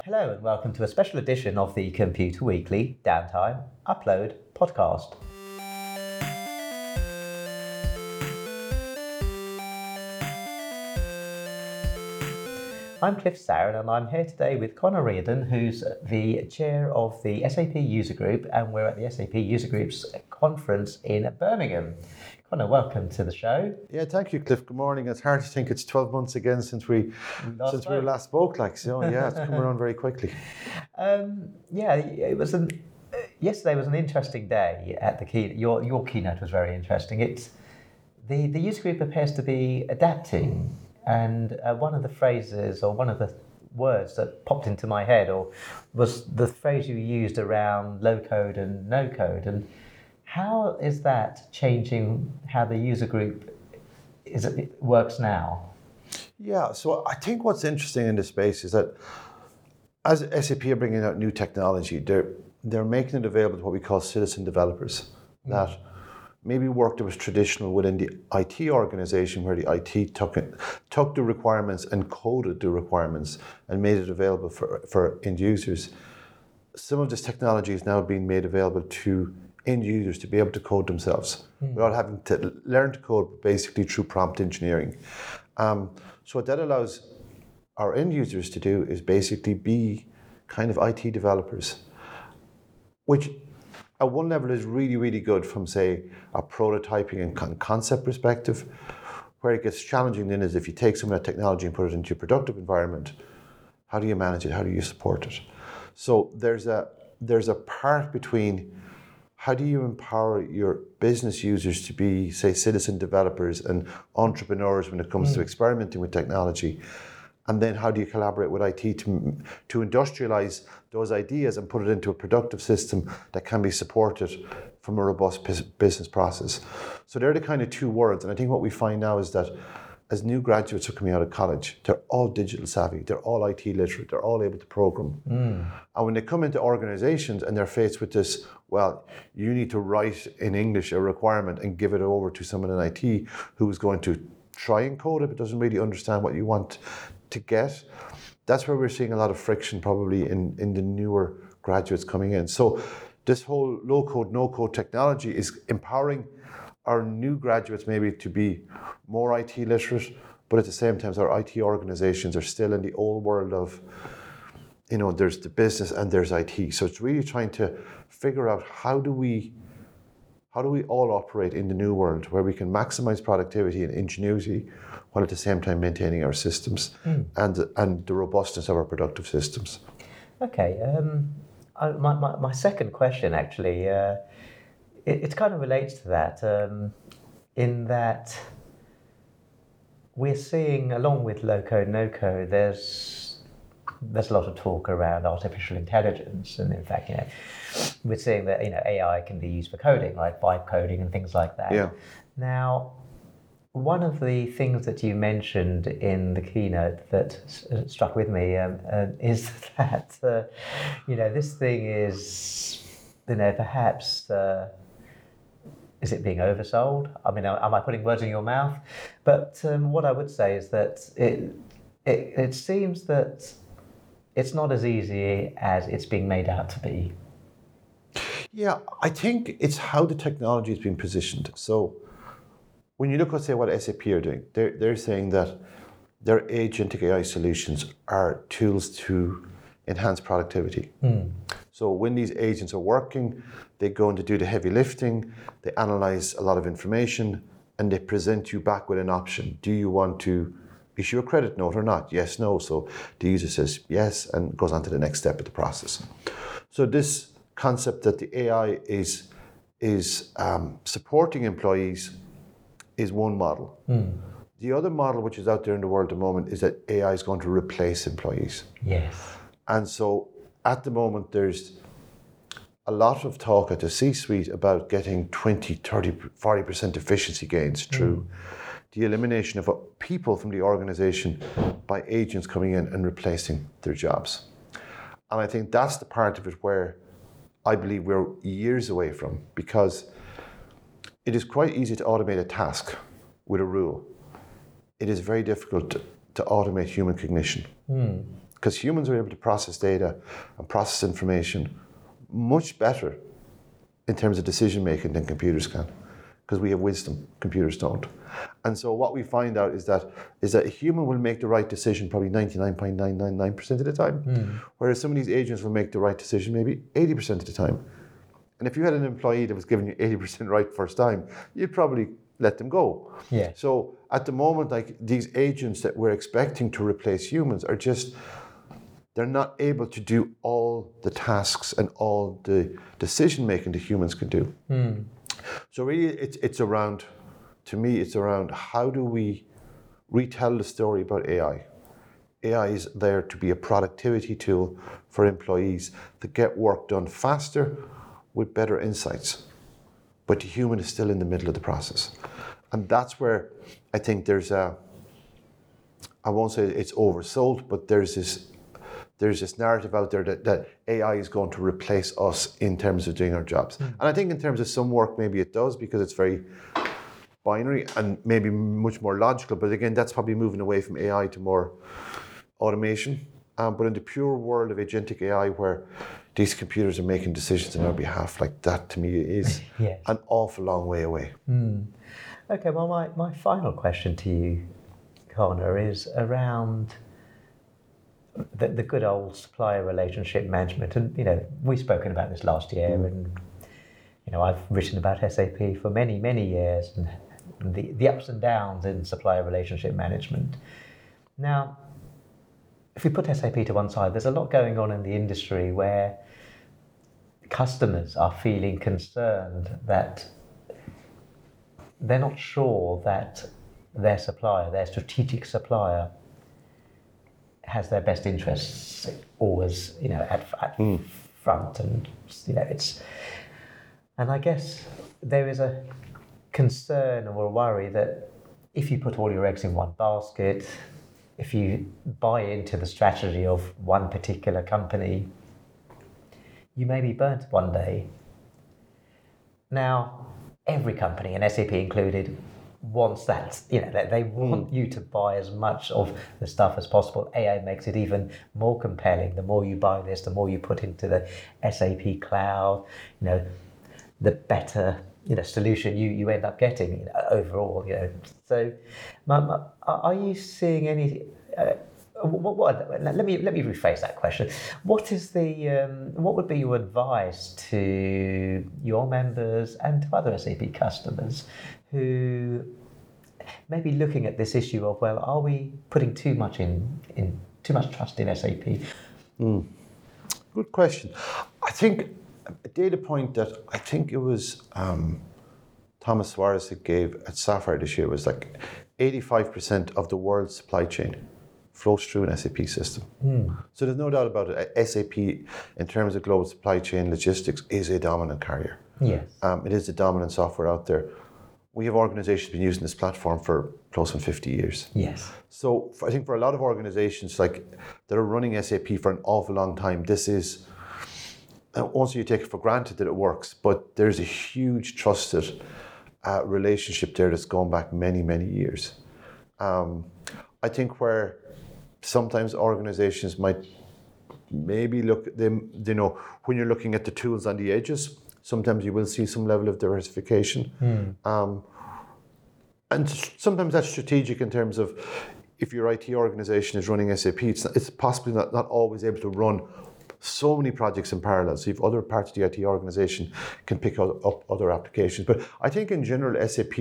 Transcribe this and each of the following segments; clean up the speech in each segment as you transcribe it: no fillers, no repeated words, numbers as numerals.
Hello and welcome to a special edition of the Computer Weekly Downtime Upload podcast. I'm Cliff Saran and I'm here today with Connor Reardon, who's the chair of the SAP User Group, and we're at the SAP User Group's conference in Birmingham. Connor, welcome to the show. Yeah, thank you, Cliff. Good morning. It's hard to think it's 12 months again since we last spoke. It's come around very quickly. Yesterday was an interesting day at the keynote. Your keynote was very interesting. The user group appears to be adapting, and one of the phrases or one of the words that popped into my head was the phrase you used around low code and no code. And how is that changing how the user group works now? Yeah, so I think what's interesting in this space is that as SAP are bringing out new technology, they're making it available to what we call citizen developers. That maybe work that was traditional within the IT organization, where the IT took the requirements and coded the requirements and made it available for end users. Some of this technology is now being made available to end users to be able to code themselves without having to learn to code, basically through prompt engineering. So what that allows our end users to do is basically be kind of IT developers, which at one level is really, really good from, say, a prototyping and concept perspective. Where it gets challenging then is if you take some of that technology and put it into your productive environment, how do you manage it? How do you support it? So there's a part between how do you empower your business users to be, say, citizen developers and entrepreneurs when it comes to experimenting with technology? And then how do you collaborate with IT to industrialize those ideas and put it into a productive system that can be supported from a robust business process? So they're the kind of two worlds. And I think what we find now is that as new graduates are coming out of college, they're all digital savvy, they're all IT literate, they're all able to program. And when they come into organizations and they're faced with this, well, you need to write in English a requirement and give it over to someone in IT who is going to try and code it but doesn't really understand what you want to get. That's where we're seeing a lot of friction probably in the newer graduates coming in. So this whole low code, no code technology is empowering our new graduates maybe to be more IT literate, but at the same time our IT organizations are still in the old world of, there's the business and there's IT. So it's really trying to figure out how do we all operate in the new world where we can maximize productivity and ingenuity while at the same time maintaining our systems and the robustness of our productive systems. Okay, my second question actually, it kind of relates to that, in that we're seeing, along with low code, no code, there's a lot of talk around artificial intelligence, and in fact, we're seeing that AI can be used for coding, like vibe coding and things like that. Yeah. Now, one of the things that you mentioned in the keynote that struck with me is that this thing is perhaps. Is it being oversold? I mean, am I putting words in your mouth? But what I would say is that it seems that it's not as easy as it's being made out to be. Yeah, I think it's how the technology is being positioned. So when you look at, say, what SAP are doing, they're saying that their agentic AI solutions are tools to enhance productivity. So when these agents are working, they go in to do the heavy lifting, they analyze a lot of information, and they present you back with an option. Do you want to issue a credit note or not? Yes, no. So the user says yes and goes on to the next step of the process. So this concept that the AI is supporting employees is one model. The other model, which is out there in the world at the moment, is that AI is going to replace employees. Yes. And so at the moment, there's a lot of talk at the C-suite about getting 20, 30, 40% efficiency gains through the elimination of people from the organization by agents coming in and replacing their jobs. And I think that's the part of it where I believe we're years away from, because it is quite easy to automate a task with a rule. It is very difficult to automate human cognition. because humans are able to process data and process information much better in terms of decision making than computers can, because we have wisdom, computers don't. And so what we find out is that a human will make the right decision probably 99.999% of the time, whereas some of these agents will make the right decision maybe 80% of the time. And if you had an employee that was giving you 80% right first time, you'd probably let them go. Yeah. So at the moment, like these agents that we're expecting to replace humans are just, they're not able to do all the tasks and all the decision making that humans can do. So really it's around, to me, it's around how do we retell the story about AI. AI is there to be a productivity tool for employees to get work done faster with better insights. But the human is still in the middle of the process. And that's where I think there's I won't say it's oversold, but there's this narrative out there that AI is going to replace us in terms of doing our jobs. And I think in terms of some work, maybe it does, because it's very binary and maybe much more logical. But again, that's probably moving away from AI to more automation. But in the pure world of agentic AI, where these computers are making decisions on our behalf, like that to me is Yes. an awful long way away. Okay, well, my final question to you, Conor, is around the good old supplier relationship management. And, we've spoken about this last year, and, I've written about SAP for many, many years, and the ups and downs in supplier relationship management. Now, if we put SAP to one side, there's a lot going on in the industry where customers are feeling concerned that they're not sure that their supplier, their strategic supplier, has their best interests always, at front, and and I guess there is a concern or a worry that if you put all your eggs in one basket, if you buy into the strategy of one particular company, you may be burnt one day. Now, every company, and SAP included, wants that. They want you to buy as much of the stuff as possible. AI makes it even more compelling. The more you buy this, the more you put into the SAP cloud, the better solution you end up getting overall. So, are you seeing any? Let me rephrase that question. What is what would be your advice to your members and to other SAP customers who may be looking at this issue of, well, are we putting too much too much trust in SAP? Good question. I think a data point that I think it was Thomas Suarez that gave at Sapphire this year was like 85% of the world's supply chain flows through an SAP system. So there's no doubt about it. SAP, in terms of global supply chain logistics, is a dominant carrier. Yes. It is the dominant software out there. We have organizations been using this platform for close on 50 years. Yes. So I think for a lot of organizations that are running SAP for an awful long time, this is, also you take it for granted that it works, but there's a huge trusted relationship there that's going back many, many years. I think where sometimes organizations might maybe look at them, when you're looking at the tools on the edges, sometimes you will see some level of diversification. And sometimes that's strategic in terms of if your IT organization is running SAP, it's possibly not always able to run so many projects in parallel. So if other parts of the IT organization can pick up other applications. But I think in general, SAP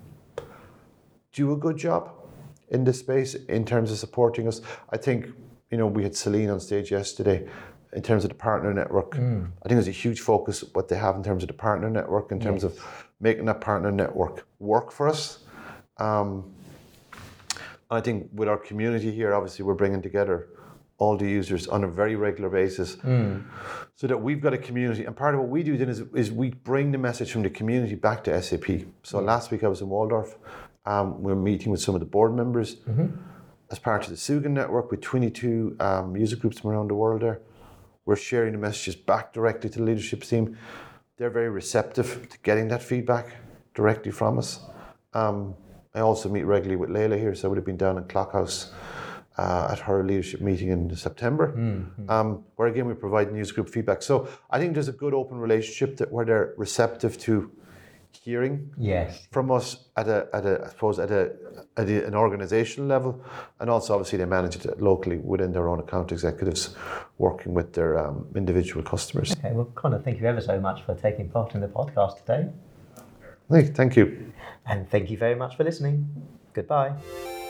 do a good job in this space in terms of supporting us. I think, we had Celine on stage yesterday in terms of the partner network. I think there's a huge focus what they have in terms of the partner network, in terms of making that partner network work for us. I think with our community here, obviously we're bringing together all the users on a very regular basis so that we've got a community. And part of what we do then is we bring the message from the community back to SAP. So last week I was in Waldorf. We were meeting with some of the board members as part of the Sugan network with 22 user groups from around the world there. We're sharing the messages back directly to the leadership team. They're very receptive to getting that feedback directly from us. I also meet regularly with Leila here, so I would have been down in Clockhouse at her leadership meeting in September, where again we provide news group feedback. So I think there's a good open relationship where they're receptive to hearing from us at an organizational level, and also obviously they manage it locally within their own account executives, working with their individual customers. Okay, well, Conor, thank you ever so much for taking part in the podcast today. Thank you. And thank you very much for listening. Goodbye.